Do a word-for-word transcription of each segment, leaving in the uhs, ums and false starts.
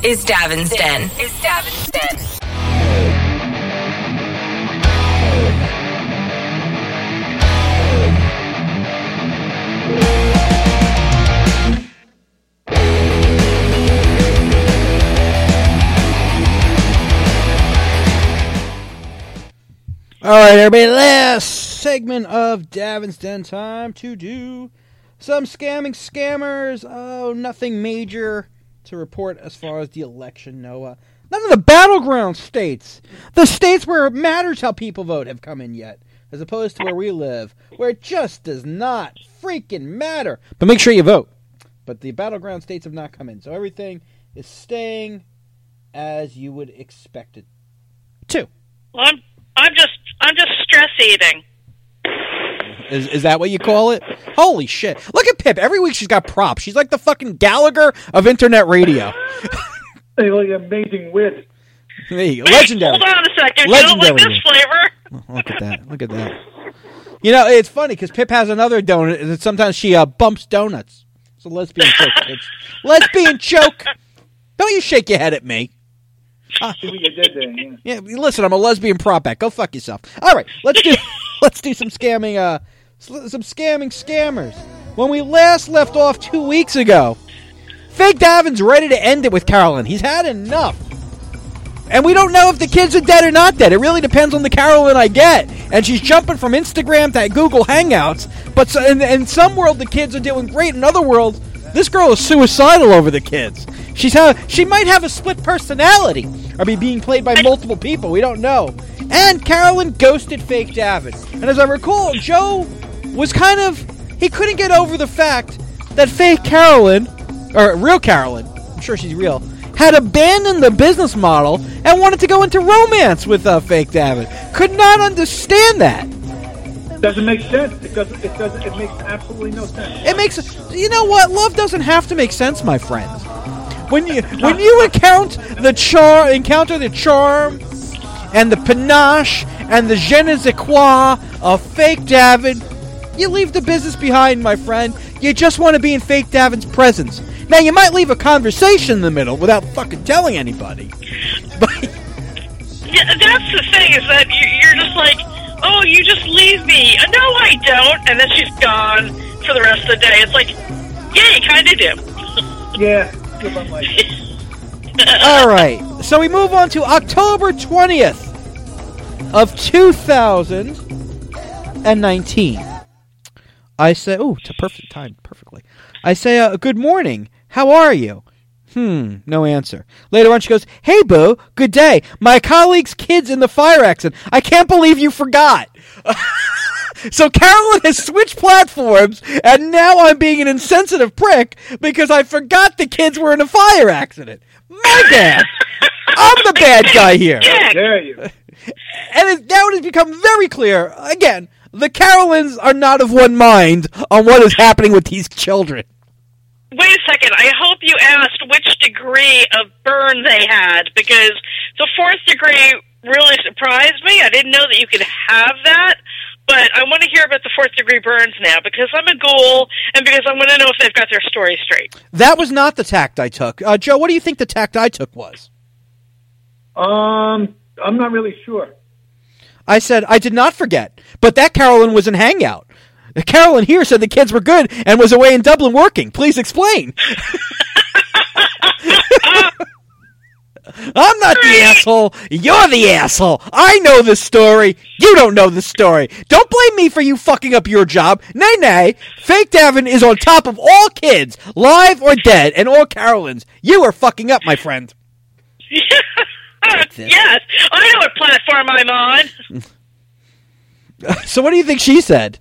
is Davin's Den. Is Davin's Den. All right, everybody, last segment of Davin's Den. Time to do some scamming scammers. Oh, nothing major to report as far as the election, Noah. None of the battleground states, the states where it matters how people vote, have come in yet, as opposed to where we live, where it just does not freaking matter. But make sure you vote. But the battleground states have not come in, so everything is staying as you would expect it to. Well, I'm, I'm just, I'm just stress eating. Is is that what you call it? Holy shit. Look at Pip. Every week she's got props. She's like the fucking Gallagher of internet radio. Hey, like amazing wit. There you go. Legendary. Hold on a second. Legendary. You don't like this flavor? Look at that. Look at that. You know, it's funny because Pip has another donut and sometimes she uh, bumps donuts. It's a lesbian choke, kids. Lesbian choke. Don't you shake your head at me. Uh, See what you did there, yeah. yeah, listen, I'm a lesbian prop back. Go fuck yourself. All right, let's do let's do some scamming. Uh, some scamming scammers. When we last left off two weeks ago, Fake Davin's ready to end it with Carolyn. He's had enough, and we don't know if the kids are dead or not dead. It really depends on the Carolyn I get. And she's jumping from Instagram to Google Hangouts. But so, in, in some world, the kids are doing great. In other worlds, this girl is suicidal over the kids. She's ha- she might have a split personality, or be being played by multiple people. We don't know. And Carolyn ghosted Fake Davin. And as I recall, Joe was kind of, he couldn't get over the fact that Fake Carolyn, or real Carolyn, I'm sure she's real, had abandoned the business model and wanted to go into romance with uh, Fake Davin. Could not understand that. Doesn't make sense. It doesn't. It doesn't. It makes absolutely no sense. It makes. You know what? Love doesn't have to make sense, my friends. When you when you account the char encounter the charm and the panache and the je ne sais quoi of Fake Davin, you leave the business behind, my friend. You just want to be in Fake Davin's presence. Now, you might leave a conversation in the middle without fucking telling anybody. But yeah, that's the thing, is that you, you're just like, oh, you just leave me. No, I don't. And then she's gone for the rest of the day. It's like, yeah, you kind of do. Yeah. Good one, Mike. all right. So we move on to October twentieth of two thousand nineteen. I say, oh, it's a perfect time, perfectly. I say, uh, good morning. How are you? Hmm, no answer. Later on, she goes, hey, boo, good day. My colleague's kid's in the fire accident. I can't believe you forgot. So Carolyn has switched platforms, and now I'm being an insensitive prick because I forgot the kids were in a fire accident. My bad. I'm the bad guy here. How dare you? And it, now it has become very clear, again, the Carolyns are not of one mind on what is happening with these children. Wait a second. I hope you asked which degree of burn they had, because the fourth degree really surprised me. I didn't know that you could have that, but I want to hear about the fourth degree burns now, because I'm a ghoul, and because I want to know if they've got their story straight. That was not the tact I took. Uh, Joe, what do you think the tact I took was? Um, I'm not really sure. I said, I did not forget, but that Carolyn was in Hangout. Carolyn here said the kids were good and was away in Dublin working. Please explain. I'm not the asshole. You're the asshole. I know the story. You don't know the story. Don't blame me for you fucking up your job. Nay, nay. Fake Davin is on top of all kids, live or dead, and all Carolyns. You are fucking up, my friend. Yes, I know what platform I'm on. So what do you think she said?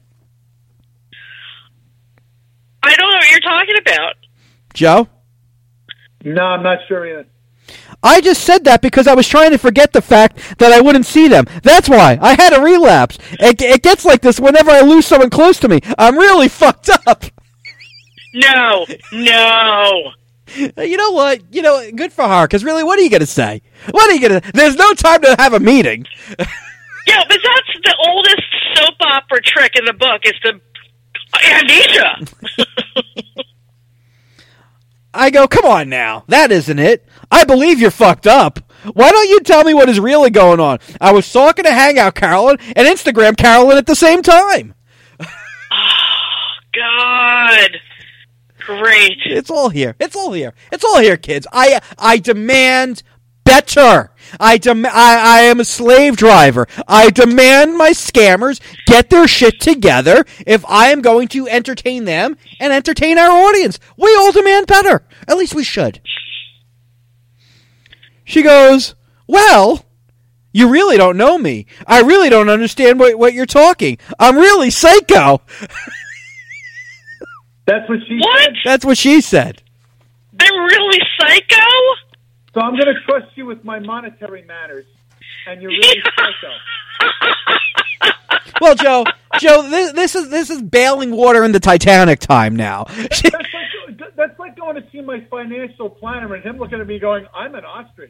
I don't know what you're talking about. Joe? No, I'm not sure yet. I just said that because I was trying to forget the fact that I wouldn't see them. That's why. I had a relapse. It, it gets like this whenever I lose someone close to me. I'm really fucked up. No, no. You know what? You know, good for her, because really, what are you going to say? What are you going to... There's no time to have a meeting. Yeah, but that's the oldest soap opera trick in the book, is the amnesia. I go, come on now. That isn't it. I believe you're fucked up. Why don't you tell me what is really going on? I was talking to Hangout Carolyn and Instagram Carolyn at the same time. Oh, God. Great. It's all here. It's all here. It's all here, kids. I I demand better. I, dem- I I am a slave driver. I demand my scammers get their shit together if I am going to entertain them and entertain our audience. We all demand better. At least we should. She goes, well, you really don't know me. I really don't understand what, what you're talking. I'm really psycho. That's what she What? said? That's what she said. They're really psycho? So I'm going to trust you with my monetary matters, and you're really psycho. Well, Joe, Joe, this, this is this is bailing water in the Titanic time now. That's like, that's like going to see my financial planner and him looking at me going, I'm an ostrich.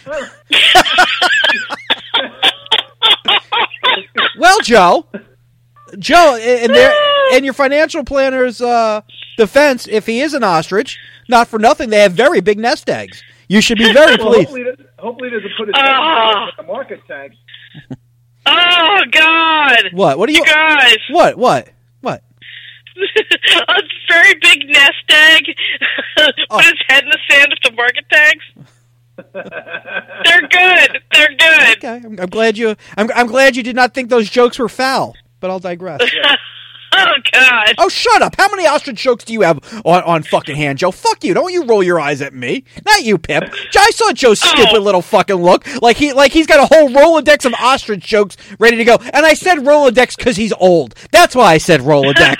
Well, Joe, Joe, in their in your financial planner's uh, defense, if he is an ostrich, not for nothing, they have very big nest eggs. You should be very Well, pleased. hopefully, he doesn't- hopefully he doesn't put his Oh. head in the market tags. Oh, God. What? What are you? You guys. What? What? What? A very big nest egg. Oh. Put his head in the sand with the market tags. They're good. They're good. Okay, I'm, I'm glad you. I'm, I'm glad you did not think those jokes were foul. But I'll digress. Oh, God. Oh, shut up! How many ostrich jokes do you have on, on fucking hand, Joe? Fuck you! Don't you roll your eyes at me? Not you, Pip. I saw Joe's stupid Oh. little fucking look, like he like he's got a whole Rolodex of ostrich jokes ready to go. And I said Rolodex because he's old. That's why I said Rolodex.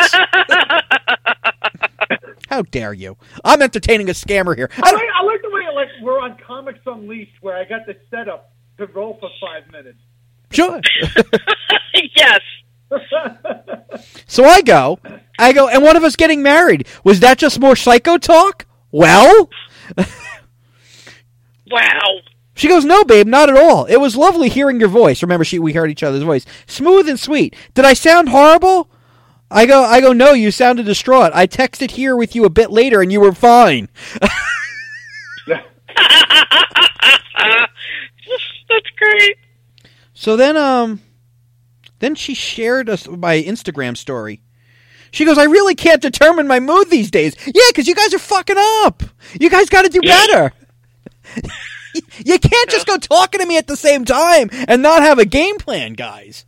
How dare you? I'm entertaining a scammer here. I I don't- like, I like the way like we're on Comics Unleashed, where I got the setup to roll for five minutes. Sure. Yes. So I go, I go, and one of us getting married. Was that just more psycho talk? Well. Wow. She goes, no, babe, not at all. It was lovely hearing your voice. Remember, she we heard each other's voice. Smooth and sweet. Did I sound horrible? I go, I go, no, you sounded distraught. I texted here with you a bit later, and you were fine. That's great. So then, um, then she shared us my Instagram story. She goes, I really can't determine my mood these days. Yeah, because you guys are fucking up. You guys got to do better. You can't just go talking to me at the same time and not have a game plan, guys.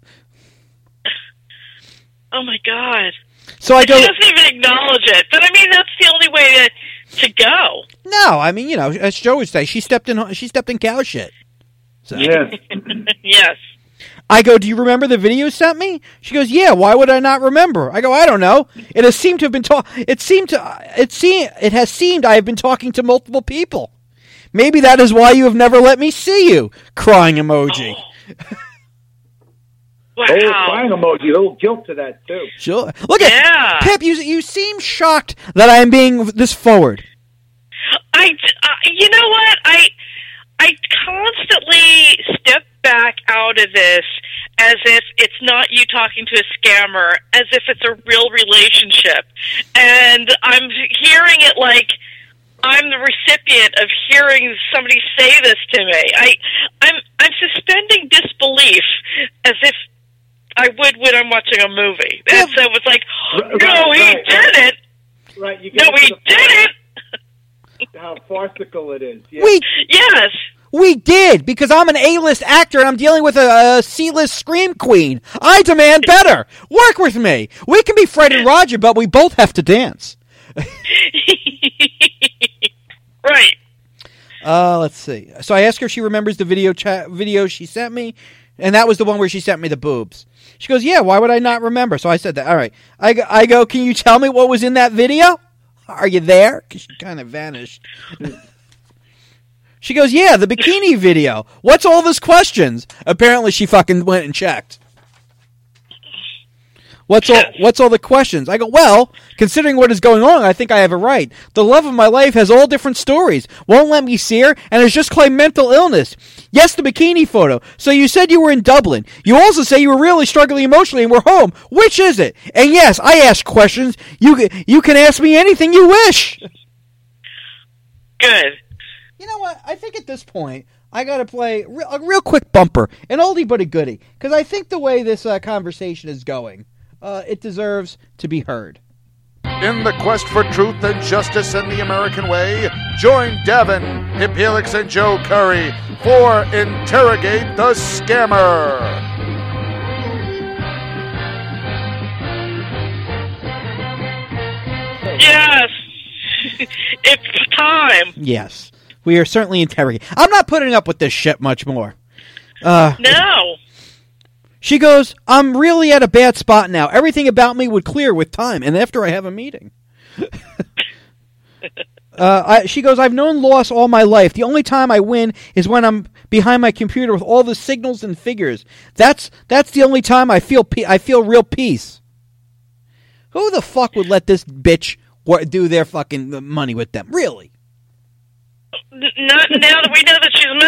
Oh, my God. So I go, She doesn't even acknowledge it. But, I mean, that's the only way to, to go. no, I mean, you know, as Joe would say, she stepped in, she stepped in cow shit. So. Yes. Yes. I go, do you remember the video you sent me? She goes, yeah, why would I not remember? I go, I don't know. It has seemed to have been talk. It seemed to, it seemed, it has seemed I have been talking to multiple people. Maybe that is why you have never let me see you. Crying emoji. Wow. Oh, crying emoji. A little guilt to that, too. Sure. Look at Yeah. Pip, you, you seem shocked that I am being this forward. I, uh, you know what? I, I constantly step back out of this as if it's not you talking to a scammer, as if it's a real relationship. And I'm hearing it like I'm the recipient of hearing somebody say this to me. I, I'm, I'm suspending disbelief as if I would when I'm watching a movie. And so it's like, Right, no, he right, right. didn't. Right. You No, get he to the didn't. How farcical it is. Yeah. We Yes. we did because I'm an A-list actor and I'm dealing with a, a C-list scream queen. I demand better. Work with me. We can be Fred and Roger, but we both have to dance. Right. Uh, let's see. So I asked her if she remembers the video chat video she sent me, and that was the one where she sent me the boobs. She goes, yeah, why would I not remember? So I said that. All right. I go, I go, can you tell me what was in that video? Are you there? Because she kind of vanished. She goes, yeah, the bikini video. What's all those questions? Apparently she fucking went and checked. What's all What's all the questions? I go, well, considering what is going on, I think I have it right. The love of my life has all different stories. Won't let me see her, and has just claimed mental illness. Yes, the bikini photo. So you said you were in Dublin. You also say you were really struggling emotionally and were home. Which is it? And yes, I ask questions. You, you can ask me anything you wish. at this point, I got to play re- a real quick bumper, an oldie but a goodie, because I think the way this uh, conversation is going, uh, it deserves to be heard. In the quest for truth and justice in the American way, join Devin, Hip Helix, and Joe Curry for Interrogate the Scammer. Yes. It's time. Yes. We are certainly interrogating. I'm not putting up with this shit much more. Uh, No. She goes, I'm really at a bad spot now. Everything about me would clear with time and after I have a meeting. uh, I, she goes, I've known loss all my life. The only time I win is when I'm behind my computer with all the signals and figures. That's that's the only time I feel pe- I feel real peace. Who the fuck would let this bitch wa- do their fucking money with them? Really? Not now that we know that she's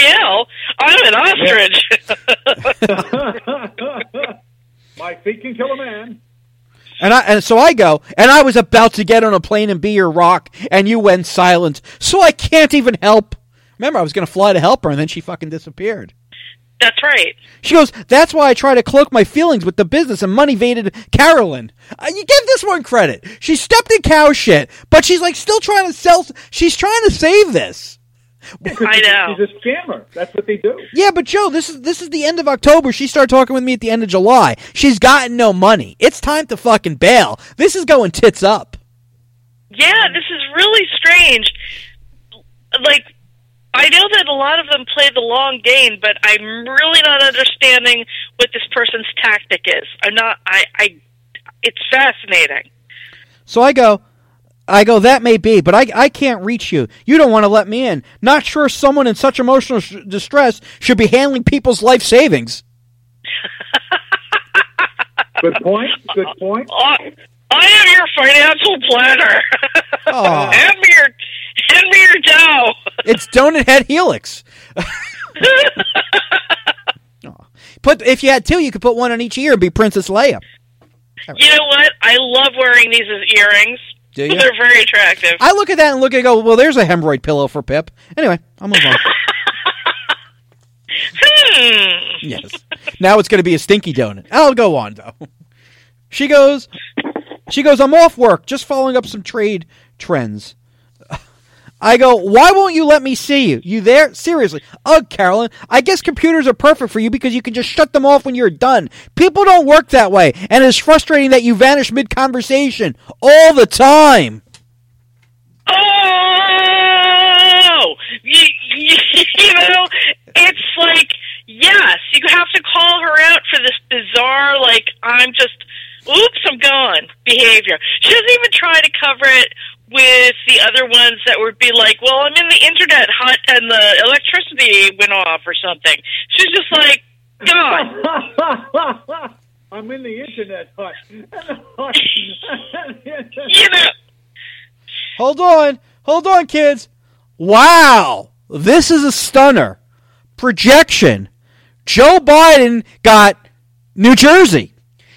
mentally ill. I'm an ostrich. My feet can kill a man. And I and so I go, and I was about to get on a plane and be your rock, and you went silent, so I can't even help. Remember, I was going to fly to help her, and then she fucking disappeared. That's right. She goes, that's why I try to cloak my feelings with the business and money-vated Carolyn. Uh, you give this one credit. She stepped in cow shit, but she's like still trying to sell. She's trying to save this. I know. She's a scammer. That's what they do. Yeah, but Joe, this is this is the end of October. She started talking with me at the end of July. She's gotten no money. It's time to fucking bail. This is going tits up. Yeah, this is really strange. Like, I know that a lot of them play the long game, but I'm really not understanding what this person's tactic is. I'm not. I. I it's fascinating. So I go, I go, that may be, but I, I can't reach you. You don't want to let me in. Not sure someone in such emotional sh- distress should be handling people's life savings. Good point. Good point. Uh, I am your financial planner. Oh. hand me your, hand me your dough. It's Donut Head Helix. Oh. Put if you had two, you could put one on each ear and be Princess Leia. Right. You know what? I love wearing these as earrings. Do you? They're very attractive. I look at that and look at it and go, well, there's a hemorrhoid pillow for Pip. Anyway, I'll move on. hmm. Yes. Now it's going to be a stinky donut. I'll go on, though. She goes, she goes, I'm off work, just following up some trade trends. I go, why won't you let me see you? You there? Seriously. Ugh, Carolyn, I guess computers are perfect for you because you can just shut them off when you're done. People don't work that way, and it's frustrating that you vanish mid-conversation all the time. Oh! You, you, you know, it's like, yes, you have to call her out for this bizarre, like, I'm just, oops, I'm gone behavior. She doesn't even try to cover it with the other ones that would be like, well, I'm in the internet hut and the electricity went off or something. She's just like, gone. I'm in the internet hut. You know. Hold on. Hold on, kids. Wow. This is a stunner. Projection. Joe Biden got New Jersey.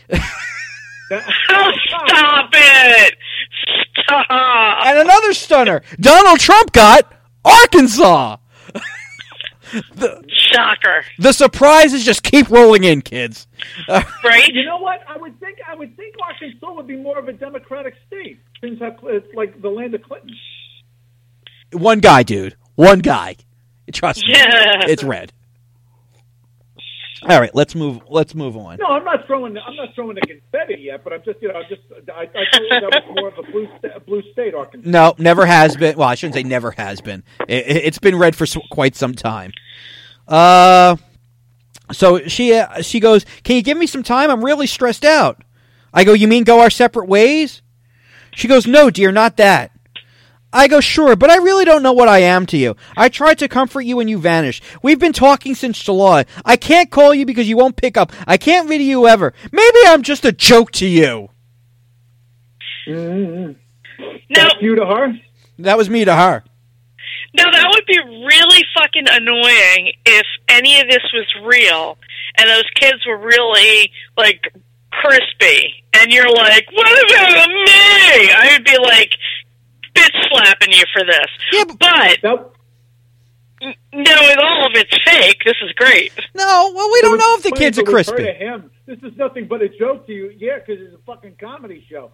Oh, stop it. Stop. And another stunner. Donald Trump got Arkansas. the, Shocker. the surprises just keep rolling in, kids. Uh, Right? You know what? I would think I would think Arkansas would be more of a Democratic state. Things have it's like the land of Clinton. one guy, dude. One guy. Trust me. Yeah. It's red. All right, let's move. Let's move on. No, I'm not throwing. I'm not throwing the confetti yet, but I'm just, you know, I'm just. I, I thought that was more of a blue, sta- blue state, Arkansas. No, never has been. Well, I shouldn't say never has been. It, it's been red for quite some time. Uh, so she uh, she goes, "Can you give me some time? I'm really stressed out." I go, "You mean go our separate ways?" She goes, "No, dear, not that." I go, "Sure, but I really don't know what I am to you. I tried to comfort you and you vanished. We've been talking since July. I can't call you because you won't pick up. I can't read you ever. Maybe I'm just a joke to you." Mm-hmm. Now, That's you to her. That was me to her. now, that would be really fucking annoying if any of this was real and those kids were really, like, crispy. And you're like, what about me? I would be like, bitch slapping you for this. Yeah, but- but That, No, all of it's fake. This is great. No, well, we don't know if the Funny, kids are but we've heard crispy. of him. This is nothing but a joke to you. Yeah, because it's a fucking comedy show.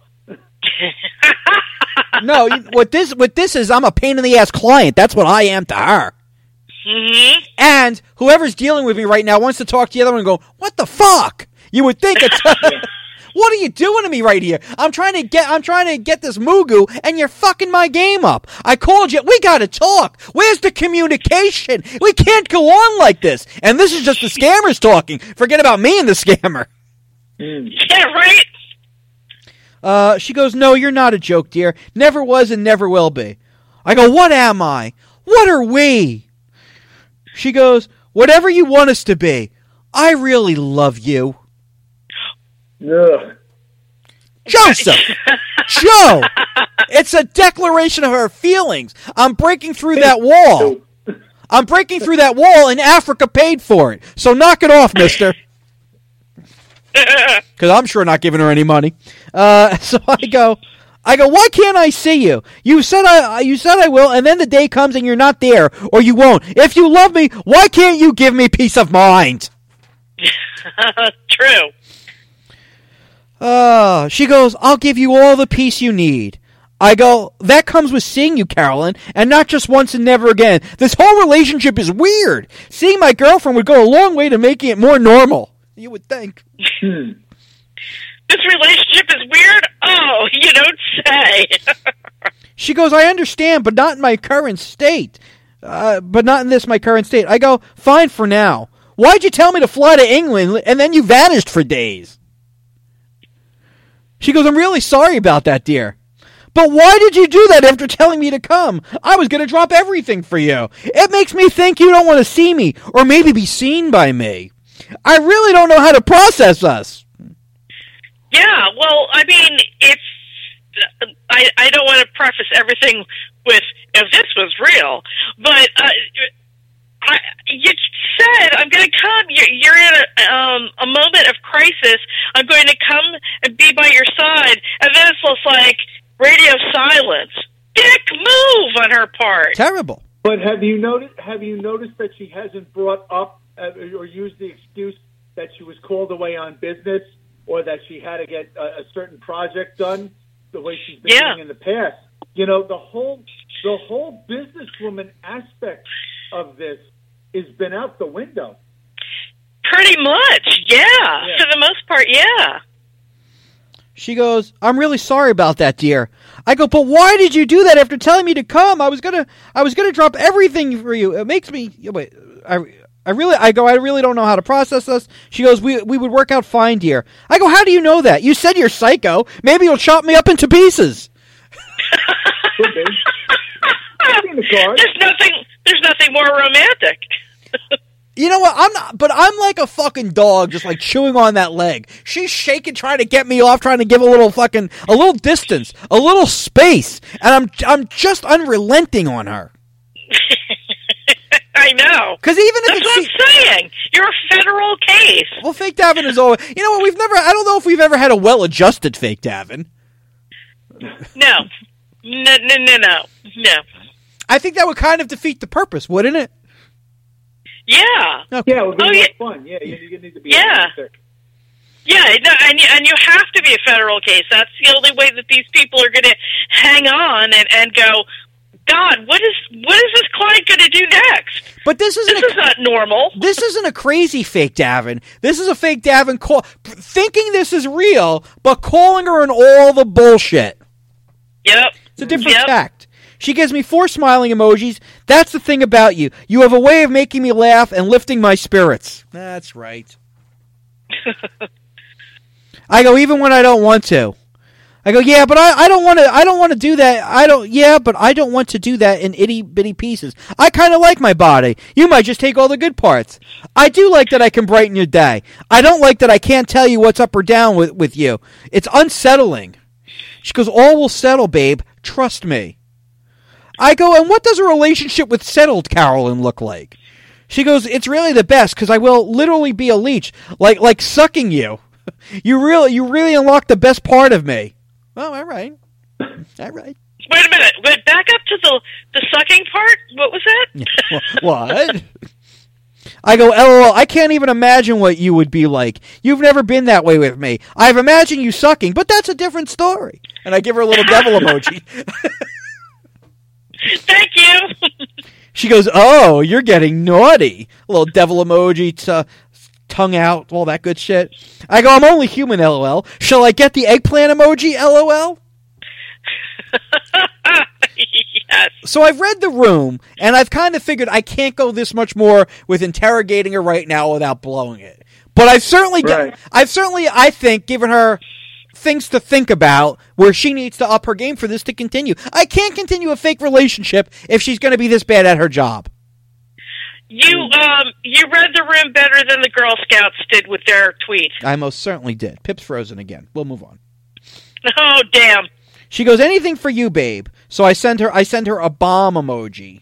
No, you- what this what this is, I'm a pain in the ass client. That's what I am to her. Mm-hmm. And whoever's dealing with me right now wants to talk to the other one and go, "What the fuck?" You would think it's. What are you doing to me right here? I'm trying to get I'm trying to get this Mugu, and you're fucking my game up. I called you. We got to talk. Where's the communication? We can't go on like this. And this is just the scammers talking. Forget about me and the scammer. Yeah, right? Uh, she goes, "No, you're not a joke, dear. Never was and never will be." I go, "What am I? What are we?" She goes, "Whatever you want us to be. I really love you." Ugh. Joseph! Joe! It's a declaration of her feelings. I'm breaking through that wall. I'm breaking through that wall, and Africa paid for it. So knock it off, mister. Because I'm sure not giving her any money. Uh, so I go, I go, "Why can't I see you? You said I, you said I will, and then the day comes and you're not there, or you won't. If you love me, why can't you give me peace of mind?" True. Uh, she goes, "I'll give you all the peace you need." I go, "That comes with seeing you, Carolyn, and not just once and never again. This whole relationship is weird. Seeing my girlfriend would go a long way to making it more normal." You would think. This relationship is weird? Oh, you don't say. She goes, "I understand, but not in my current state. Uh, but not in this, my current state." I go, "Fine for now. Why'd you tell me to fly to England, and then you vanished for days?" She goes, "I'm really sorry about that, dear. But why did you do that after telling me to come? I was going to drop everything for you. It makes me think you don't want to see me, or maybe be seen by me. I really don't know how to process us." Yeah, well, I mean, it's... I, I don't want to preface everything with, if this was real, but uh, I, you said, "I'm going to come, you're, you're in a, um, a moment of crisis, I'm going to come and be by your side," and then it's just like radio silence. Dick move on her part. Terrible. But have you noticed? Have you noticed that she hasn't brought up uh, or used the excuse that she was called away on business, or that she had to get a, a certain project done, the way she's been Yeah. doing in the past? You know, the whole the whole businesswoman aspect of this has been out the window. Pretty much, yeah. Yeah. For the most part, yeah. She goes, "I'm really sorry about that, dear." I go, "But why did you do that after telling me to come? I was gonna, I was gonna drop everything for you. It makes me, wait, I, I really, I go, I really don't know how to process this." She goes, we, we would work out fine, dear." I go, "How do you know that? You said you're psycho. Maybe you'll chop me up into pieces." Could be. Could be in the cards. There's nothing. There's nothing more romantic. You know what? I'm not, but I'm like a fucking dog, just like chewing on that leg. She's shaking, trying to get me off, trying to give a little fucking, a little distance, a little space, and I'm, I'm just unrelenting on her. I know. Because even if That's it's, what I'm saying. You're a federal case. well, fake Davin is always, you know what? We've never, I don't know if we've ever had a well-adjusted fake Davin. No. No, no, no, no. No. I think that would kind of defeat the purpose, wouldn't it? Yeah. Okay. Yeah, it would be Oh, more yeah. fun. Yeah, you, you need to be Yeah. realistic. Yeah, no, and, you- and you have to be a federal case. That's the only way that these people are going to hang on and, and go, God, what is what is this client going to do next? But this isn't This a, is not normal. this isn't a crazy fake Davin. This is a fake Davin call, thinking this is real, but calling her on all the bullshit. Yep. It's a different Yep. tact. She gives me four smiling emojis. "That's the thing about you. You have a way of making me laugh and lifting my spirits." That's right. I go, "Even when I don't want to." I go, "Yeah, but I, I don't want to. I don't want to do that. I don't. Yeah, but I don't want to do that in itty bitty pieces. I kind of like my body. You might just take all the good parts. I do like that I can brighten your day. I don't like that I can't tell you what's up or down with with you. It's unsettling." She goes, "All will settle, babe. Trust me." I go, "And what does a relationship with settled Carolyn look like?" She goes, "It's really the best because I will literally be a leech, like like sucking you. You really you really unlock the best part of me." Oh, all right, all right. Wait a minute. Wait, back up to the the sucking part. What was that? What? I go, LOL, I can't even imagine what you would be like. You've never been that way with me. I've imagined you sucking, but that's a different story. And I give her a little devil emoji. Thank you. She goes, oh, you're getting naughty. A little devil emoji, t- tongue out, all that good shit. I go, I'm only human, LOL. Shall I get the eggplant emoji, LOL? Yes. So I've read The Room, and I've kind of figured I can't go this much more with interrogating her right now without blowing it. But I've certainly, Right. got, I've certainly, I think, given her things to think about where she needs to up her game for this to continue. I can't continue a fake relationship if she's going to be this bad at her job. You um you read The Room better than the Girl Scouts did with their tweet. I most certainly did. Pip's frozen again. We'll move on. Oh damn. She goes, anything for you, babe. So I send her, I send her a bomb emoji.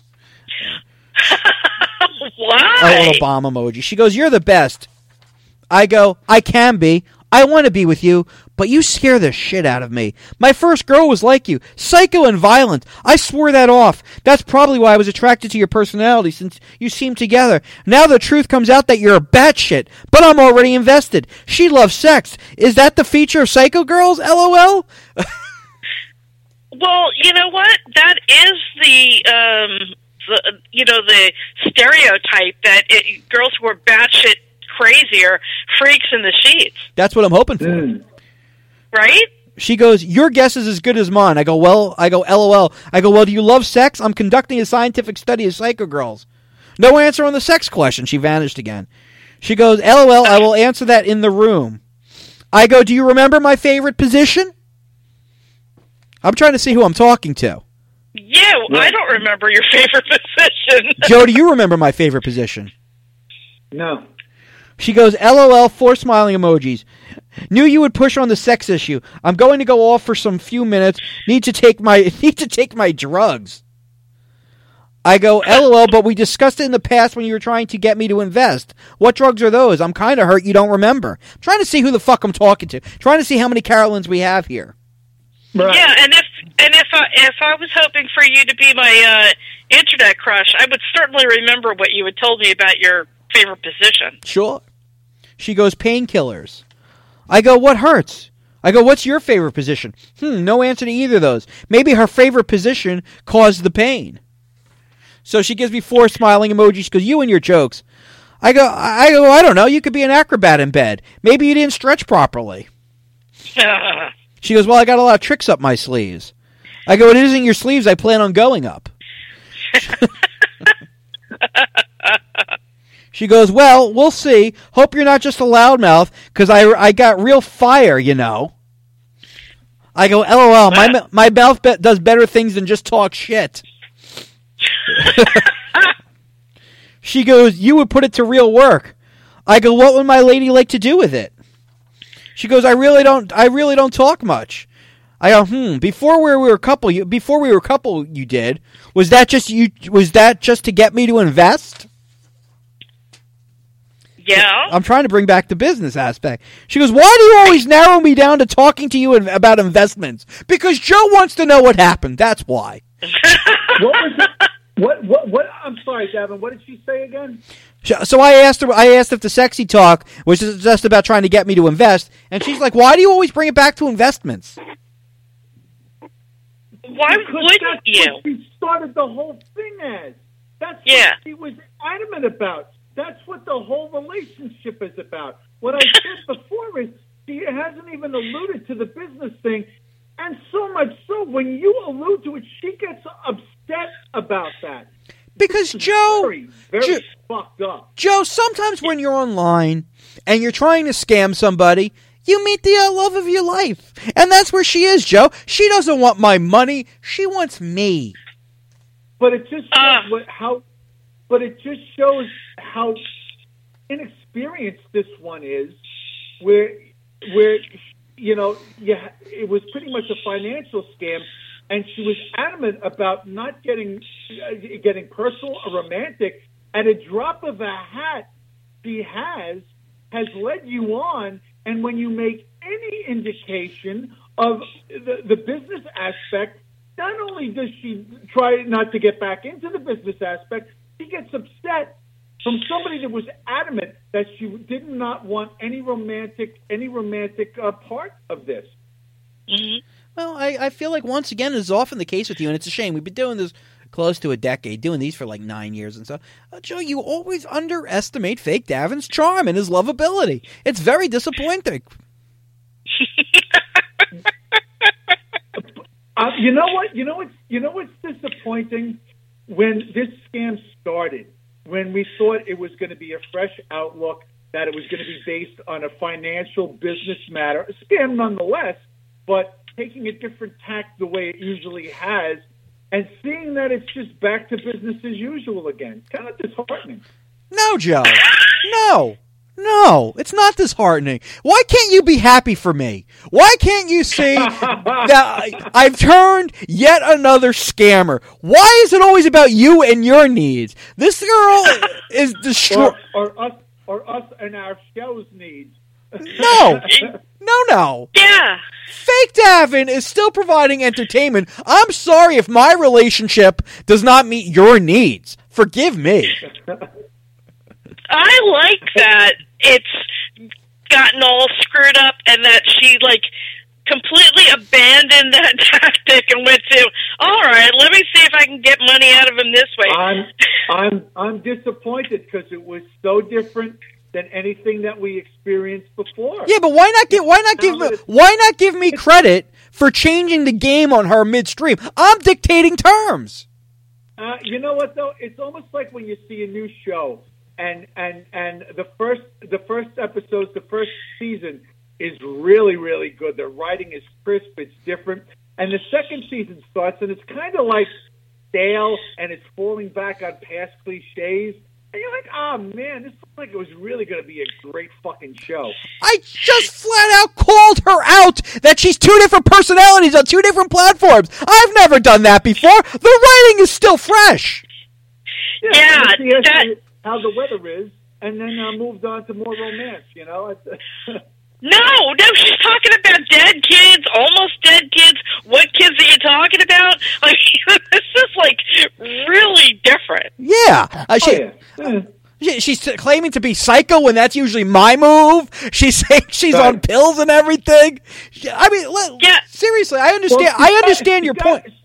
Why? A little bomb emoji. She goes, you're the best. I go, I can be. I want to be with you, but you scare the shit out of me. My first girl was like you, psycho and violent. I swore that off. That's probably why I was attracted to your personality, since you seem together. Now the truth comes out that you're a batshit, but I'm already invested. She loves sex. Is that the feature of Psycho Girls, LOL? Well, you know what? That is the um the you know the stereotype that it, girls who are batshit crazy are freaks in the sheets, That's what I'm hoping for. Mm. right? She goes, your guess is as good as mine. I go, well, I go, LOL. I go, well, do you love sex? I'm conducting a scientific study of Psycho Girls. No answer on the sex question. She vanished again. She goes, LOL, I will answer that in the room. I go, do you remember my favorite position? I'm trying to see who I'm talking to. Yeah, well, I don't remember your favorite position. Joe, do you remember my favorite position? No. She goes, LOL, four smiling emojis. Knew you would push on the sex issue. I'm going to go off for some few minutes. Need to take my need to take my drugs. I go, LOL, but we discussed it in the past when you were trying to get me to invest. What drugs are those? I'm kind of hurt you don't remember. I'm trying to see who the fuck I'm talking to. Trying to see how many Carolines we have here. Right. Yeah, and if and if I if I was hoping for you to be my uh, internet crush, I would certainly remember what you had told me about your favorite position. Sure. She goes, painkillers. I go, what hurts? I go, what's your favorite position? Hmm, no answer to either of those. Maybe her favorite position caused the pain. So she gives me four smiling emojis. She goes, you and your jokes. I go, I go, I don't know. You could be an acrobat in bed. Maybe you didn't stretch properly. She goes, well, I got a lot of tricks up my sleeves. I go, it isn't your sleeves I plan on going up. She goes, well, we'll see. Hope you're not just a loudmouth, because I, I got real fire, you know. I go, LOL, my, my mouth be- does better things than just talk shit. She goes, you would put it to real work. I go, what would my lady like to do with it? She goes, I really don't I really don't talk much. I go, hmm, before we were a couple you before we were a couple you did. Was that just you was that just to get me to invest? Yeah. I'm trying to bring back the business aspect. She goes, why do you always narrow me down to talking to you about investments? Because Joe wants to know what happened. That's why. What was it? What, what, what? I'm sorry, Davin. What did she say again? So I asked her. I asked if the sexy talk was just about trying to get me to invest, and she's like, "Why do you always bring it back to investments?" Why Because wouldn't that's you? what she started the whole thing as. That's what Yeah. she was adamant about. That's what the whole relationship is about. What I said before is she hasn't even alluded to the business thing, and so much so when you allude to it, she gets upset about that. Because Joe, Very, very Joe, fucked up. Joe, sometimes when you're online and you're trying to scam somebody, you meet the uh, love of your life, and that's where she is, Joe. She doesn't want my money; she wants me. But it just shows Uh. what, how. But it just shows how inexperienced this one is. Where, where, you know, yeah, it was pretty much a financial scam, and she was adamant about not getting uh, getting personal or romantic. At a drop of a hat, she has has led you on. And when you make any indication of the, the business aspect, not only does she try not to get back into the business aspect, she gets upset from somebody that was adamant that she did not want any romantic, any romantic uh, part of this. Mm-hmm. Well, I, I feel like once again is often the case with you, and it's a shame. We've been doing this close to a decade, doing these for like nine years and stuff. Uh, Joe, you always underestimate Fake Davin's charm and his lovability. It's very disappointing. uh, you know what? You know what's you know what's disappointing? When this scam started, when we thought it was going to be a fresh outlook, that it was going to be based on a financial business matter, a scam nonetheless, but taking a different tack the way it usually has, and seeing that it's just back to business as usual again. It's kind of disheartening. No, Joe. No. No, it's not disheartening. Why can't you be happy for me? Why can't you see that I've turned yet another scammer? Why is it always about you and your needs? This girl is destroyed. Or, or us, or us and our show's needs. No, no, no. Yeah. Fake Davin is still providing entertainment. I'm sorry if my relationship does not meet your needs. Forgive me. I like that it's gotten all screwed up and that she, like, completely abandoned that tactic and went to, all right, let me see if I can get money out of him this way. I'm, I'm, I'm disappointed because it was so different than anything that we experienced before. Yeah, but why not give why not give me, why not give me credit for changing the game on her midstream? I'm dictating terms. Uh, you know what though? It's almost like when you see a new show and and and the first the first episodes, the first season is really really good. The writing is crisp, it's different, and the second season starts and it's kind of like stale and it's falling back on past cliches. And you're like, oh, man, this looks like it was really going to be a great fucking show. I just flat out called her out that she's two different personalities on two different platforms. I've never done that before. The writing is still fresh. Yeah, Yeah, let's see that- how the weather is, and then uh, moved on to more romance, you know? No, no, she's talking about dead kids, almost dead kids. What kids are you talking about? I mean, this is, like, really different. Yeah. Uh, she, oh, yeah. she, she's t- claiming to be psycho when that's usually my move. She's saying she's Right. on pills and everything. She- I mean, let, Yeah. seriously, I understand. Well, I she's understand got- your she's point. got-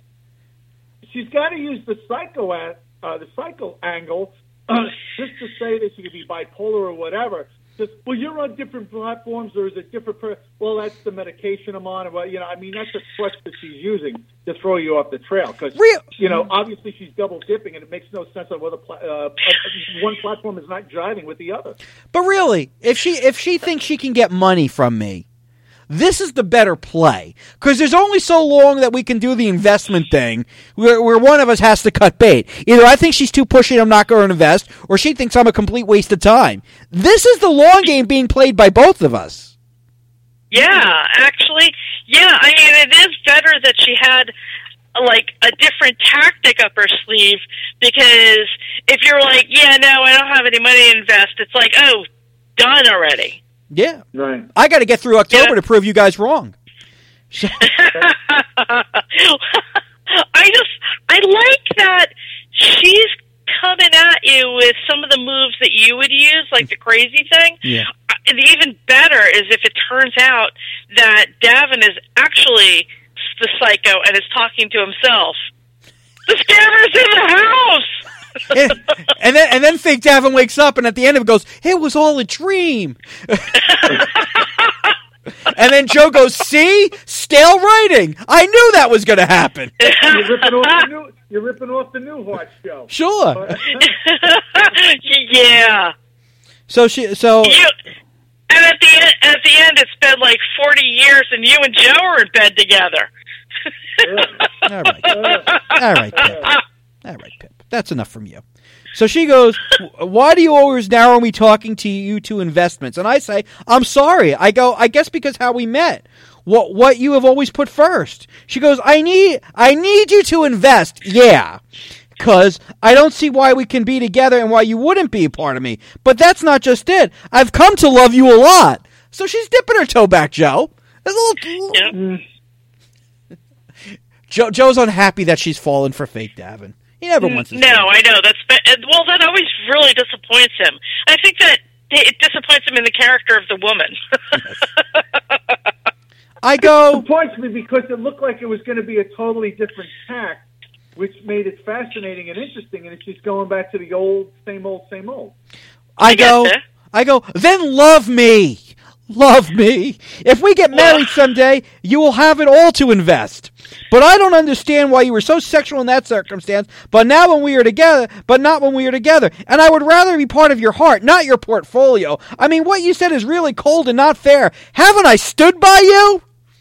She's got to use the psycho, a- uh, the psycho angle uh, just to say that she could be bipolar or whatever. Just, well, you're on different platforms, or is it different? Per- well, that's the medication I'm on. Or, well, you know, I mean, that's a crutch that she's using to throw you off the trail. Because, Real- you know, obviously she's double dipping, and it makes no sense on whether pla- uh, one platform is not jiving with the other. But really, if she if she thinks she can get money from me, this is the better play. Because there's only so long that we can do the investment thing where, where one of us has to cut bait. Either I think she's too pushy and I'm not going to invest, or she thinks I'm a complete waste of time. This is the long game being played by both of us. Yeah, actually, yeah, I mean, it is better that she had, like, a different tactic up her sleeve, because if you're like, yeah, no, I don't have any money to invest, it's like, oh, done already. Yeah. Right. I got to get through October Yeah. to prove you guys wrong. So- I just, I like that she's coming at you with some of the moves that you would use, like the crazy thing. Yeah. And even better is if it turns out that Davin is actually the psycho and is talking to himself. The scammer's in the house! and, and then and then Fake Davin wakes up and at the end of it goes, it was all a dream. And then Joe goes, see? Stale writing. I knew that was going to happen. You're ripping off the new. You're ripping off the new Hart show. Sure. Yeah. So she so You, and at the end, at the end, it's been like forty years, and you and Joe are in bed together. all right. All right, Pip. All right, Pip. That's enough from you. So she goes, why do you always narrow me talking to you to investments? And I say, I'm sorry. I go, I guess because how we met. What what you have always put first. She goes, I need I need you to invest. Yeah. Because I don't see why we can be together and why you wouldn't be a part of me. But that's not just it. I've come to love you a lot. So she's dipping her toe back, Joe. There's a little, Yeah. Joe, Joe's unhappy that she's fallen for fake Davin. He never wants to. No, I know that's well. That always really disappoints him. I think that it disappoints him in the character of the woman. I go. It disappoints me because it looked like it was going to be a totally different tack, which made it fascinating and interesting. And it's just going back to the old, same old, same old. I, I go. getcha. I go. Then love me, love me. If we get married someday, you will have it all to invest. But I don't understand why you were so sexual in that circumstance. But now when we are together, but not when we are together. And I would rather be part of your heart, not your portfolio. I mean, what you said is really cold and not fair. Haven't I stood by you?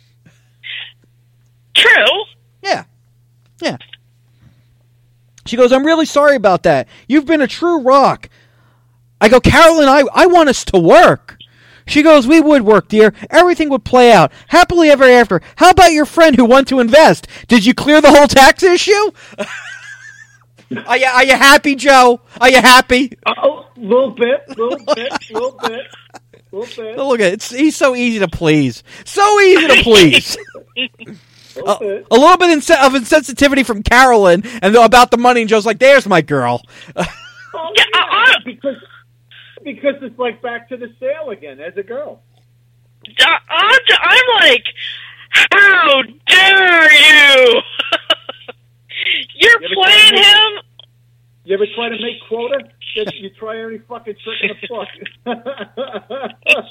True. Yeah. Yeah. She goes, I'm really sorry about that. You've been a true rock. I go, Carolyn, I, I want us to work. She goes, we would work, dear. Everything would play out. Happily ever after. How about your friend who wanted to invest? Did you clear the whole tax issue? are, you, are you happy, Joe? Are you happy? Oh, a little bit, little bit, little bit, little bit. Look at it. It's, he's so easy to please. So easy to please. little a, bit. a little bit inse- of insensitivity from Carolyn and about the money, and Joe's like, there's my girl. Oh, Yeah, yeah, I- because because it's like back to the sale again as a girl. I- I'm, I'm like, how dare you? You're You ever playing tried to- him. You ever try to make quota? You you try every fucking trick in the book.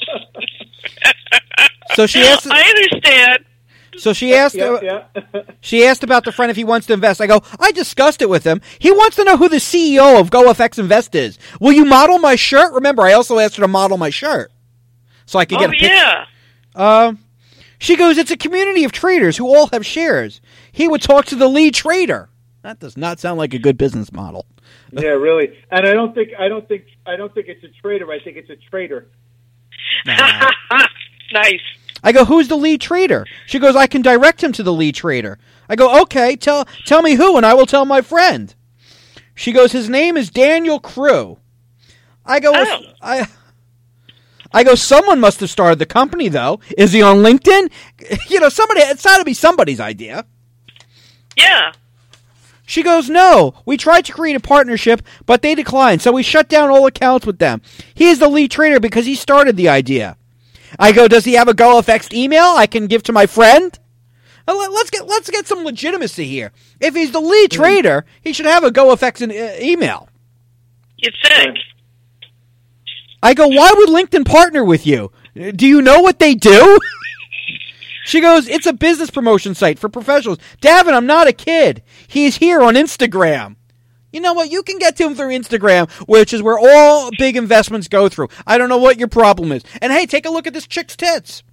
So she asked. I understand. So she asked. yeah, uh, yeah. She asked about the friend if he wants to invest. I go, I discussed it with him. He wants to know who the C E O of GoFX Invest is. Will you model my shirt? Remember, I also asked her to model my shirt so I could Oh get a picture. yeah. Um, she goes, it's a community of traders who all have shares. He would talk to the lead trader. That does not sound like a good business model. Yeah, really. And I don't think I don't think I don't think it's a trader. I think it's a trader. Nice. I go, who's the lead trader? She goes, I can direct him to the lead trader. I go, okay, tell tell me who, and I will tell my friend. She goes, his name is Daniel Crew. I go, Oh. I, I go, someone must have started the company, though. Is he on LinkedIn? You know, somebody. It's got to be somebody's idea. Yeah. She goes, no, we tried to create a partnership, but they declined, so we shut down all accounts with them. He is the lead trader because he started the idea. I go, does he have a GoFX email I can give to my friend? Uh, let- Let's get let's get some legitimacy here. If he's the lead trader, he should have a GoFX in, uh, email. You'd think. I go, why would LinkedIn partner with you? Uh, Do you know what they do? She goes, it's a business promotion site for professionals. Davin, I'm not a kid. He's here on Instagram. You know what? You can get to him through Instagram, which is where all big investments go through. I don't know what your problem is. And hey, take a look at this chick's tits.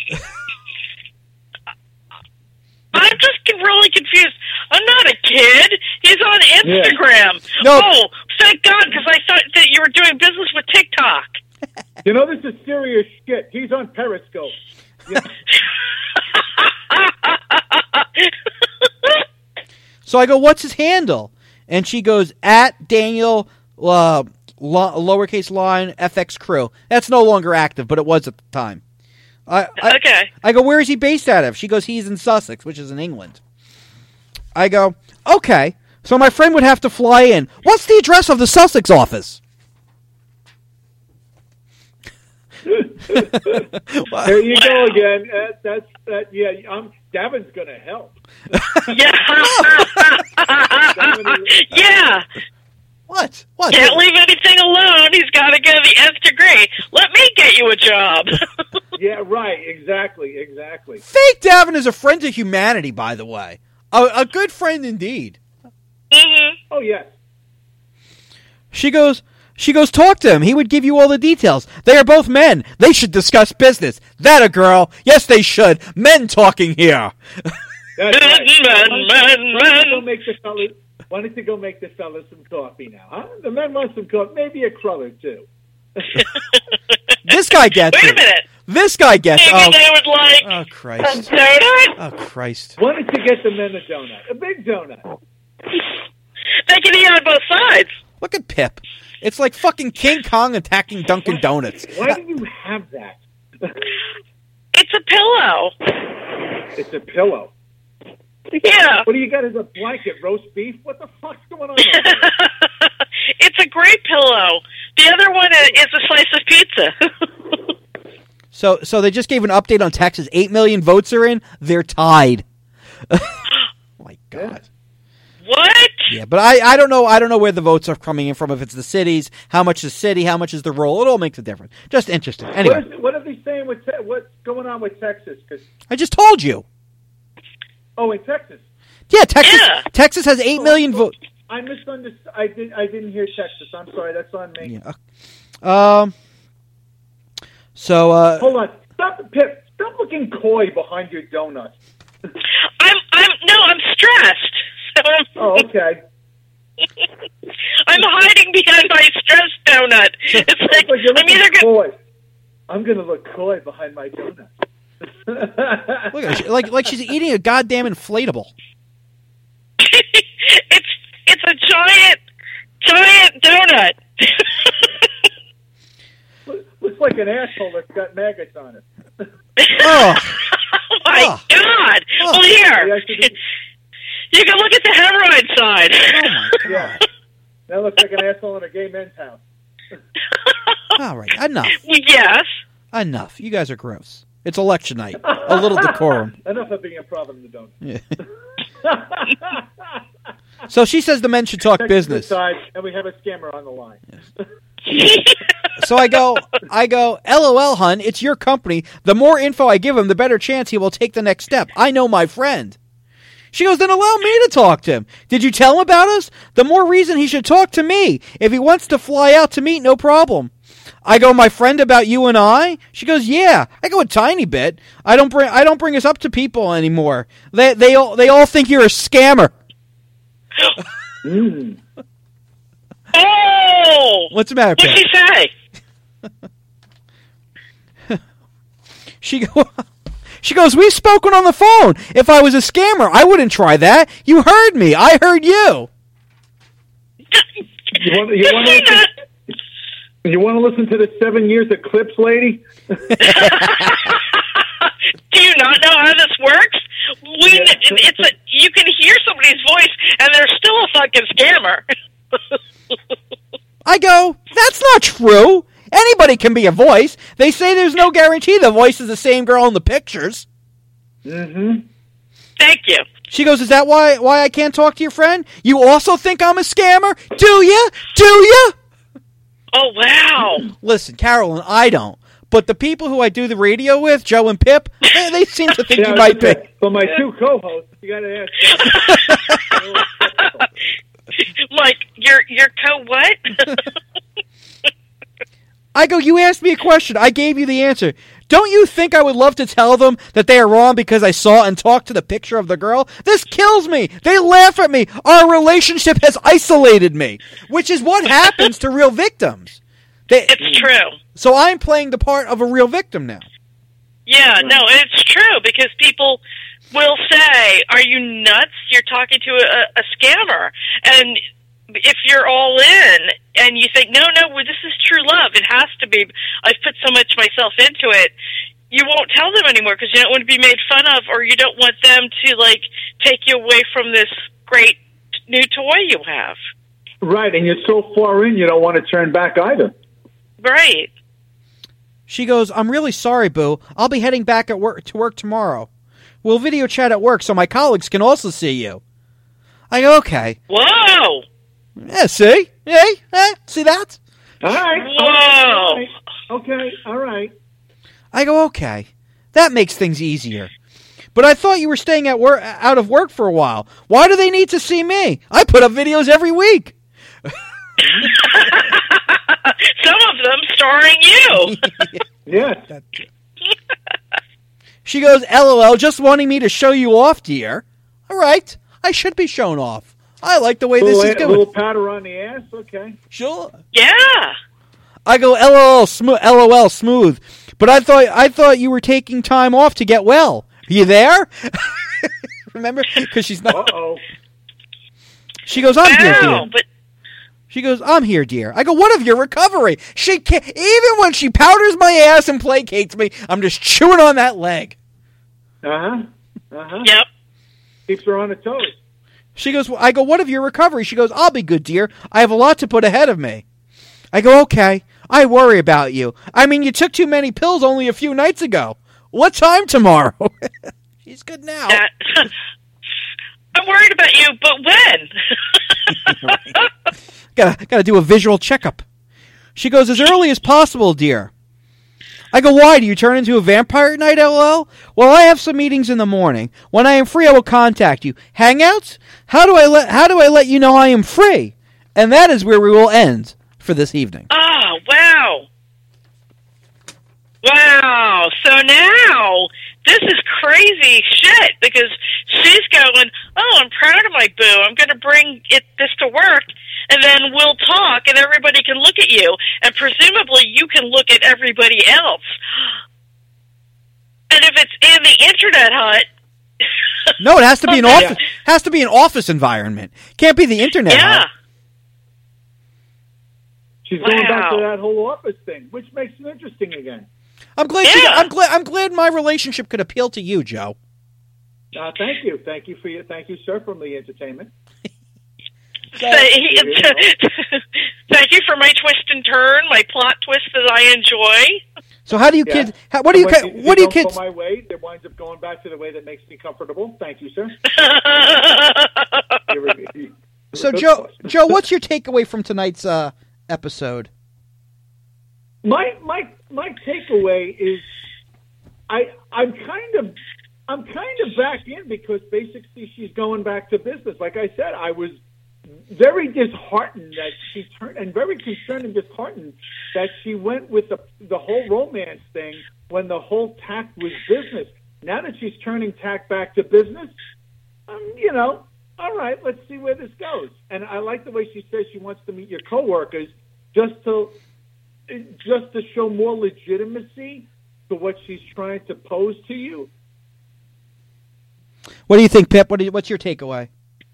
I'm just really confused. I'm not a kid. He's on Instagram. No. Oh, thank God, because I thought that you were doing business with TikTok. You know, this is serious shit. He's on Periscope. Yeah. So I go, what's his handle? And she goes, at Daniel, uh, lo- lowercase line, F X Crew. That's no longer active, but it was at the time. I, I, Okay. I go, where is he based out of? She goes, he's in Sussex, which is in England. I go, okay. So my friend would have to fly in. What's the address of the Sussex office? There you go again. Uh, that's that. Yeah, I'm. Davin's gonna help. Yeah. Yeah. What? What? Can't leave anything alone. He's got to go the nth degree. Let me get you a job. Yeah, right. Exactly. Exactly. Fake Davin is a friend to humanity, by the way. A, a good friend indeed. hmm Oh yes. She goes, she goes, talk to him. He would give you all the details. They are both men. They should discuss business. That a girl. Yes, they should. Men talking here. That's right. Men, men, Why don't you go men. make the fellas? Why don't you go make the fellas some coffee now? Huh? The men want some coffee. Maybe a cruller too. This guy gets Wait a it. minute. This guy gets Maybe oh, they would like oh, a Christ. donut. Oh, Christ. Why don't you get the men a donut? A big donut. They can eat on both sides. Look at Pip. It's like fucking King Kong attacking Dunkin' Donuts. Why do you have that? It's a pillow. It's a pillow. Yeah. What do you got as a blanket? Roast beef? What the fuck's going on over there? It's a great pillow. The other one is a slice of pizza. So, so they just gave an update on Texas. Eight million votes are in. They're tied. Oh my God. What? Yeah, but I, I don't know. I don't know where the votes are coming in from. If it's the cities, how much is city, how much is the rural? It all makes a difference. Just interesting. Anyway, What, is, what are they saying with te- what's going on with Texas? 'Cause, I just told you. oh, in Texas. Yeah, Texas. Yeah. Texas has eight million votes. I misunderstood. I didn't. I didn't hear Texas. I'm sorry. That's on me. Yeah. Um. So. Uh, Hold on. Stop, Pip. Stop looking coy behind your donut. I'm I'm no, I'm stressed. So I'm, Oh, okay. I'm hiding behind my stress donut. It's like But you're I'm looking either going coy. I'm going to look coy behind my donut. look at her, like like she's eating a goddamn inflatable. it's it's a giant giant donut. Looks like an asshole that's got maggots on it. Oh. Oh my Oh. God! Oh. Well, here Yeah, I should- you can look at the hemorrhoid side. Oh my God. Yeah. That looks like an asshole in a gay men's house. All right, enough, Yes. enough. You guys are gross. It's election night. A little decorum. Enough of being a problem in the donut. Yeah. So she says the men should talk Texas business. aside, and we have a scammer on the line. So I go, I go, LOL, hun, it's your company. The more info I give him, the better chance he will take the next step. I know my friend. She goes, then allow me to talk to him. Did you tell him about us? The more reason he should talk to me. If he wants to fly out to meet, no problem. I go, my friend about you and I? She goes, yeah. I go, a tiny bit. I don't bring, I don't bring us up to people anymore. They, they all, they all think you're a scammer. Mm. Oh! What's the matter, What'd Pat? she say? She go, she goes, we've spoken on the phone. If I was a scammer, I wouldn't try that. You heard me. I heard you. You want, you, want to listen, you want to listen to the seven years of clips, lady? Do you not know how this works? We, Yeah. it's a, you can hear somebody's voice, and they're still a fucking scammer. I go, that's not true. Anybody can be a voice. They say there's no guarantee the voice is the same girl in the pictures. Mm-hmm. Thank you. She goes, is that why why I can't talk to your friend? You also think I'm a scammer? Do you? Do you? Oh, wow. Listen, Carolyn, I don't. But the people who I do the radio with, Joe and Pip, they, they seem to think Yeah, you might be. For my two co-hosts, you got to ask. Like, your your co what? I go, you asked me a question. I gave you the answer. Don't you think I would love to tell them that they are wrong because I saw and talked to the picture of the girl? This kills me. They laugh at me. Our relationship has isolated me, which is what happens to real victims. They, It's true. So I'm playing the part of a real victim now. Yeah, no, it's true, because people will say, are you nuts? You're talking to a, a scammer. And if you're all in and you think, no, no, well, this is true love, it has to be, I've put so much myself into it, you won't tell them anymore because you don't want to be made fun of, or you don't want them to, like, take you away from this great new toy you have. Right, and you're so far in, you don't want to turn back either. Right. She goes, I'm really sorry, Boo. I'll be heading back at work to work tomorrow. We'll video chat at work so my colleagues can also see you. I go, okay. Whoa! Yeah, see? Hey, eh, see that? All right. Whoa! All right. Okay, all right. I go, okay. That makes things easier. But I thought you were staying at work, out of work for a while. Why do they need to see me? I put up videos every week. Some of them starring you. Yes. She goes, LOL, just wanting me to show you off, dear. All right. I should be shown off. I like the way this little, is going. little powder on the ass. Okay. Sure. Yeah. I go, LOL, smooth, LOL, smooth. But I thought I thought you were taking time off to get well. Are you there? Remember? Because she's not. Uh-oh. She goes, I'm here, dear. Wow, but She goes, I'm here, dear. I go, what of your recovery? She can't, even when she powders my ass and placates me, I'm just chewing on that leg. Uh-huh. Uh-huh. yep. Keeps her on her toes. She goes, I go, what of your recovery? She goes, I'll be good, dear. I have a lot to put ahead of me. I go, okay. I worry about you. I mean, you took too many pills only a few nights ago. What time tomorrow? She's good now. Uh, I'm worried about you, but when? Gotta, gotta do a visual checkup. She goes, as early as possible, dear. I go, why? Do you turn into a vampire at night, lol? Well, I have some meetings in the morning. When I am free, I will contact you. Hangouts? How do I let How do I let you know I am free? And that is where we will end for this evening. Oh, wow. Wow. So now, this is crazy shit, because she's going, oh, I'm proud of my boo. I'm going to bring it this to work, and then we'll talk, and everybody can look at you, and presumably you can look at everybody else. And if it's in the internet hut... No, it has to be an office. Has to be an office environment. Can't be the internet Yeah. hut. She's going back to Wow. that whole office thing, which makes it interesting again. I'm glad. She, Yeah. I'm glad. I'm glad my relationship could appeal to you, Joe. Uh, thank you, thank you for your, thank you, sir, from the entertainment. Thank you for my twist and turn, my plot twist that I enjoy. So how do you Yeah. kids? How, what do you? And when ki- you What do you don't go kids? my way, it winds up going back to the way that makes me comfortable. Thank you, sir. You're a- you're a So good Joe, boss. Joe, what's your takeaway from tonight's uh, episode? My my my takeaway is, I I'm kind of I'm kind of back in, because basically she's going back to business. Like I said, I was very disheartened that she turned, and very concerned and disheartened that she went with the the whole romance thing when the whole tack was business. Now that she's turning tack back to business, um, you know, all right, let's see where this goes. And I like the way she says she wants to meet your coworkers just to just to show more legitimacy to what she's trying to pose to you. What do you think, Pip? What do you, what's your takeaway?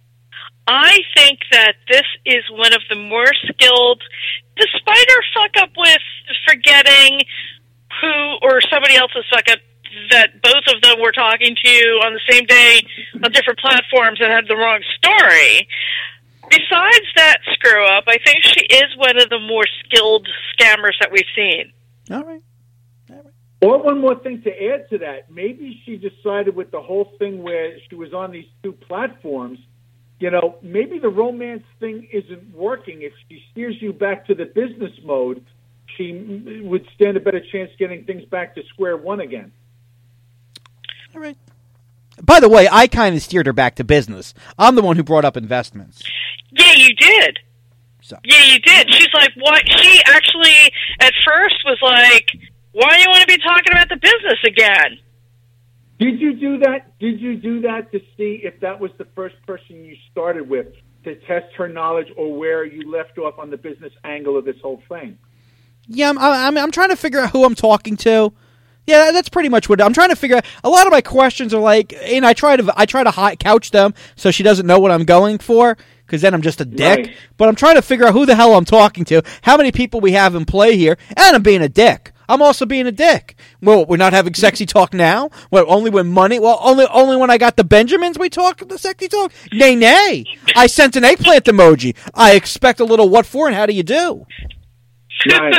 I think that this is one of the more skilled, despite her fuck up with forgetting who, or somebody else's fuck up, that both of them were talking to on the same day on different platforms and had the wrong story. Besides that screw up, I think she is one of the more skilled scammers that we've seen. All right. Or one more thing to add to that, maybe she decided with the whole thing where she was on these two platforms, you know, maybe the romance thing isn't working. If she steers you back to the business mode, she would stand a better chance getting things back to square one again. All right. By the way, I kind of steered her back to business. I'm the one who brought up investments. Yeah, you did. So. Yeah, you did. She's like, what? She actually, at first, was like, why do you want to be talking about the business again? Did you do that? Did you do that to see if that was the first person you started with, to test her knowledge, or where you left off on the business angle of this whole thing? Yeah, I'm, I'm, I'm trying to figure out who I'm talking to. Yeah, that's pretty much what I'm trying to figure out. A lot of my questions are like, and I try to I try to high, couch them so she doesn't know what I'm going for, because then I'm just a dick. Right. But I'm trying to figure out who the hell I'm talking to, how many people we have in play here, and I'm being a dick. I'm also being a dick. Well, we're not having sexy talk now? Well, only when money? Well, only only when I got the Benjamins we talk the sexy talk? Nay, nay. I sent an eggplant emoji. I expect a little what for and how do you do? Nice.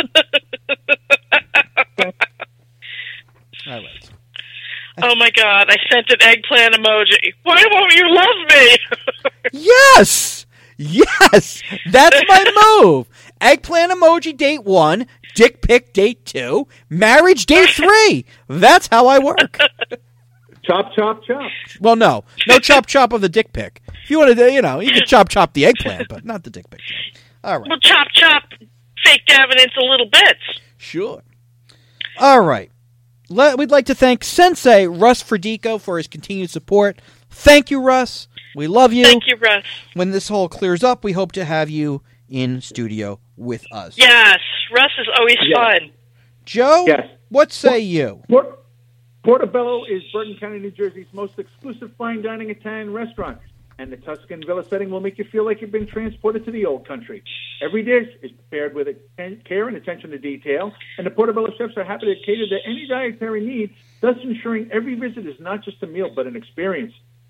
All right. Oh, my God. I sent an eggplant emoji. Why won't you love me? Yes! Yes! That's my move. Eggplant emoji date one, dick pic date two, marriage date three. That's how I work. Chop, chop, chop. Well, no. No chop chop of the dick pic. If you want to do, you know, you can chop chop the eggplant, but not the dick pic. All right. Well, chop, chop, fake evidence a little bits. Sure. All right. Let, we'd like to thank Sensei Russ Ferdico for his continued support. Thank you, Russ. We love you. Thank you, Russ. When this whole clears up, we hope to have you in studio with us. Yes, Russ is always Yes. fun. Joe, Yes. what say you? Port- Portobello is Bergen County, New Jersey's most exclusive fine dining Italian restaurant, and the Tuscan Villa setting will make you feel like you've been transported to the old country. Every dish is prepared with atten- care and attention to detail, and the Portobello chefs are happy to cater to any dietary need, thus ensuring every visit is not just a meal but an experience.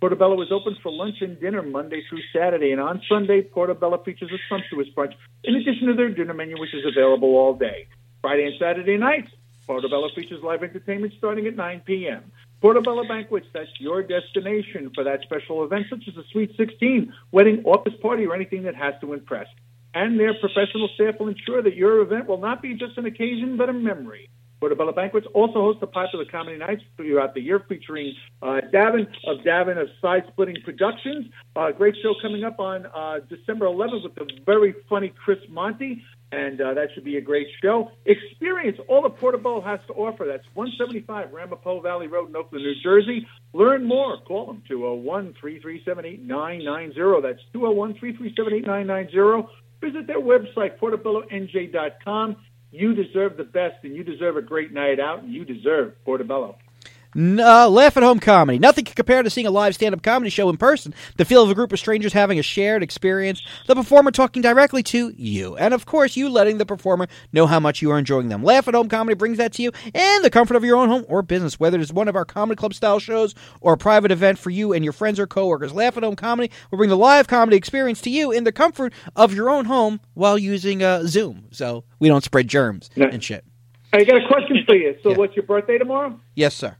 Portobello is open for lunch and dinner Monday through Saturday, and on Sunday, Portobello features a sumptuous brunch in addition to their dinner menu, which is available all day. Friday and Saturday nights, Portobello features live entertainment starting at nine p.m. Portobello Banquets, that's your destination for that special event, such as a Sweet sixteen, wedding, office party, or anything that has to impress. And their professional staff will ensure that your event will not be just an occasion, but a memory. Portobello Banquets also hosts the popular comedy nights throughout the year featuring uh, Davin of Davin of Side Splitting Productions. A uh, great show coming up on uh, December eleventh with the very funny Chris Monty, and uh, that should be a great show. Experience all that Portobello has to offer. That's one seventy-five Ramapo Valley Road in Oakland, New Jersey. Learn more. Call them, two oh one, three three seven, eight nine nine zero. That's two oh one, three three seven, eight nine nine zero. Visit their website, portobello n j dot com. You deserve the best, and you deserve a great night out, and you deserve Portobello. Uh, laugh at home comedy. Nothing can compare to seeing a live stand-up comedy show in person. The feel of a group of strangers having a shared experience, the performer talking directly to you, and of course you letting the performer know how much you are enjoying them. Laugh at home comedy brings that to you in the comfort of your own home or business, whether it's one of our comedy club style shows or a private event for you and your friends or coworkers. Laugh at home comedy will bring the live comedy experience to you in the comfort of your own home while using uh, Zoom, so we don't spread germs yeah. and shit. I got a question for you. So, yeah. What's your birthday tomorrow? Yes, sir.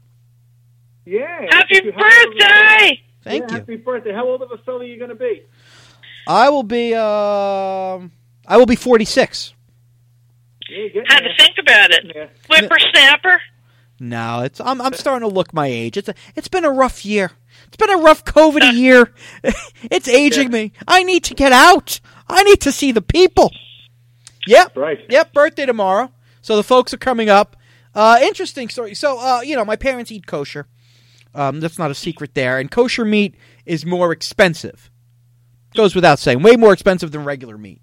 Yeah. Happy You- birthday! Thank yeah, you. Happy birthday. How old of a fella are you going to be? I will be. Um, I will be forty-six. Yeah, you're getting Had to there. think about it. Yeah. Whippersnapper? No, it's. I'm. I'm starting to look my age. It's. A, it's been a rough year. It's been a rough COVID year. It's aging Yeah. me. I need to get out. I need to see the people. Yep. Right. Yep. Birthday tomorrow. So the folks are coming up. Uh, interesting story. So, uh, you know, my parents eat kosher. Um, that's not a secret there. And kosher meat is more expensive. Goes without saying. Way more expensive than regular meat.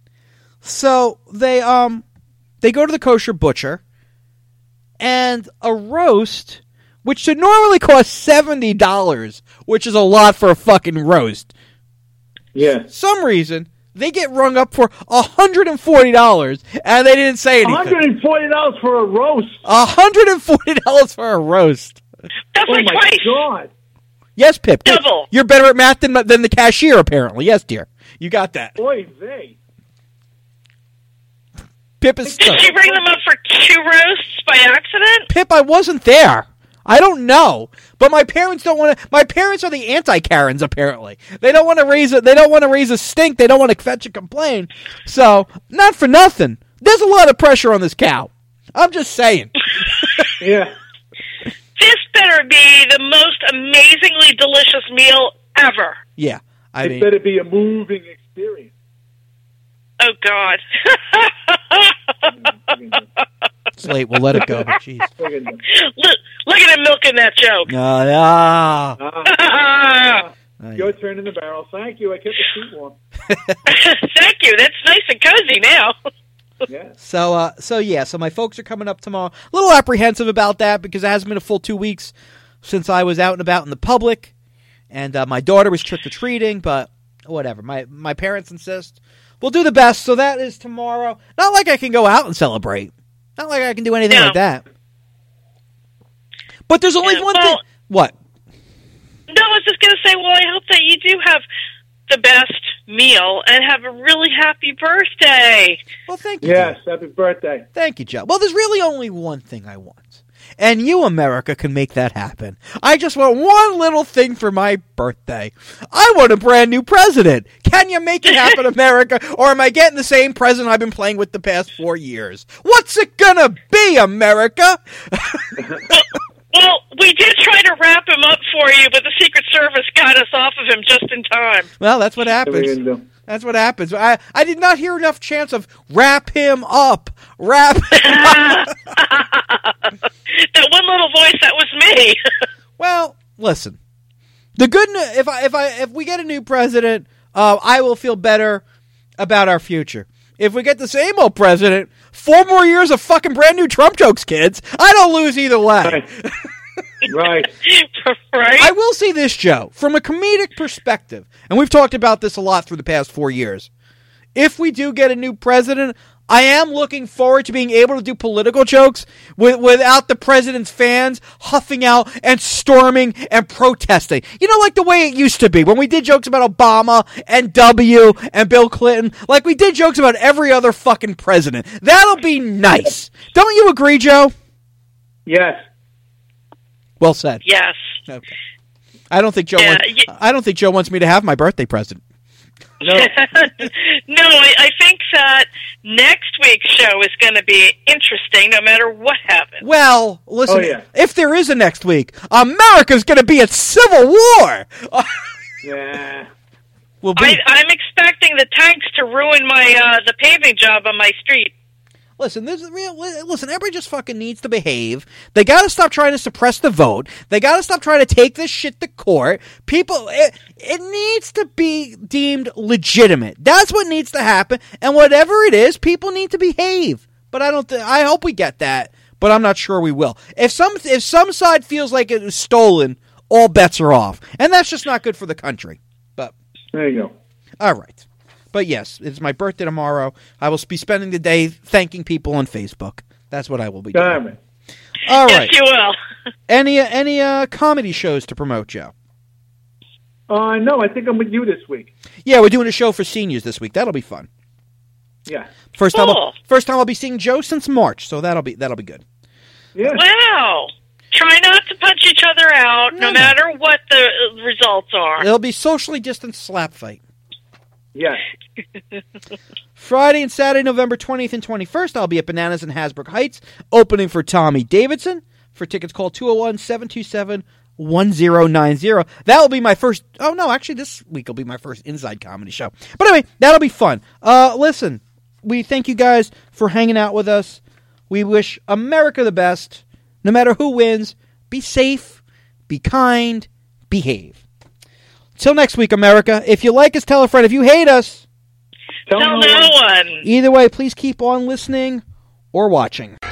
So they um they go to the kosher butcher, and a roast, which should normally cost seventy dollars, which is a lot for a fucking roast. Yeah. Some reason they get rung up for one hundred forty dollars, and they didn't say anything. one hundred forty dollars for a roast. one hundred forty dollars for a roast. That's Oh, like my twice. God. Yes, Pip. Good. Double. You're better at math than, than the cashier, apparently. Yes, dear. You got that. Boy, they. Pip is Did stuck. she bring them up for two roasts by accident? Pip, I wasn't there. I don't know, but my parents don't want to. My parents are the anti-Karens. Apparently, they don't want to raise a. They don't want to raise a stink. They don't want to fetch a complaint. So, not for nothing. There's a lot of pressure on this cow. I'm just saying. Yeah. This better be the most amazingly delicious meal ever. Yeah, I It mean, better be a moving experience. Oh, God. it's late. We'll let it go. But jeez. Look at them. look, look at him milking that joke. Oh, yeah. Ah, Oh, yeah. your turn in the barrel. Thank you. I kept the seat warm. Thank you. That's nice and cozy now. Yeah. So, uh, so yeah, so my folks are coming up tomorrow. A little apprehensive about that because it hasn't been a full two weeks since I was out and about in the public, and uh, my daughter was trick or treating. But whatever, my my parents insist. We'll do the best. So that is tomorrow. Not like I can go out and celebrate. Not like I can do anything No. like that. But there's only Yeah, one well- thing. What? No, I was just going to say, well, I hope that you do have the best meal and have a really happy birthday. Well, thank you. Yes. dear. Happy birthday. Thank you, Joe. Well, there's really only one thing I want. And you, America, can make that happen. I just want one little thing for my birthday. I want a brand new president. Can you make it happen, America? Or am I getting the same president I've been playing with the past four years? What's it gonna be, America? Well, we did try to wrap him up for you, but the Secret Service got us off of him just in time. Well, that's what What are we happens. gonna do? That's what happens. I, I did not hear enough chance of wrap him up. Wrap him up. That one little voice, that was me. Well, listen. The good news, if I if I if we get a new president, uh, I will feel better about our future. If we get the same old president, four more years of fucking brand new Trump jokes, kids. I don't lose either way. Right. Right. Right? I will say this, Joe, from a comedic perspective, and we've talked about this a lot through the past four years. if we do get a new president, I am looking forward to being able to do political jokes with, without the president's fans huffing out and storming and protesting. You know, like the way it used to be when we did jokes about Obama and W and Bill Clinton. Like we did jokes about every other fucking president. That'll be nice. Don't you agree, Joe? Yes. Well said. Yes. Okay. I don't think Joe. Yeah, wants, y- I don't think Joe wants me to have my birthday present. No. no, I, I think that next week's show is going to be interesting no matter what happens. Well, listen, Oh, yeah. if there is a next week, America's going to be at civil war. Yeah. We'll be. I, I'm expecting the tanks to ruin my uh, the paving job on my street. Listen, this is real. Listen, everybody just fucking needs to behave. They got to stop trying to suppress the vote. They got to stop trying to take this shit to court. People, it, it needs to be deemed legitimate. That's what needs to happen. And whatever it is, people need to behave. But I don't. Th- I hope we get that. But I'm not sure we will. If some if some side feels like it was stolen, all bets are off, and that's just not good for the country. But There you go. all right. But yes, it's my birthday tomorrow. I will be spending the day thanking people on Facebook. That's what I will be doing. Damn it. All yes, right. you will. Any any uh, comedy shows to promote, Joe? Uh, no, I think I'm with you this week. Yeah, we're doing a show for seniors this week. That'll be fun. Yeah. First time, I'll, Cool. first time I'll be seeing Joe since March, so that'll be that'll be good. Yeah. Wow. Try not to punch each other out, No, no no. matter what the uh, results are. It'll be socially distanced slap fight. Yes. Friday and Saturday, November twentieth and twenty-first, I'll be at Bananas in Hasbrook Heights, opening for Tommy Davidson. For tickets, call two oh one, seven two seven, one oh nine oh. That will be my first... Oh, no, actually, this week will be my first Inside Comedy show. But anyway, that'll be fun. Uh, listen, we thank you guys for hanging out with us. We wish America the best. No matter who wins, be safe, be kind, behave. Till next week, America. If you like us, tell a friend. If you hate us, Tell Tell no no one. one. either way, please keep on listening or watching.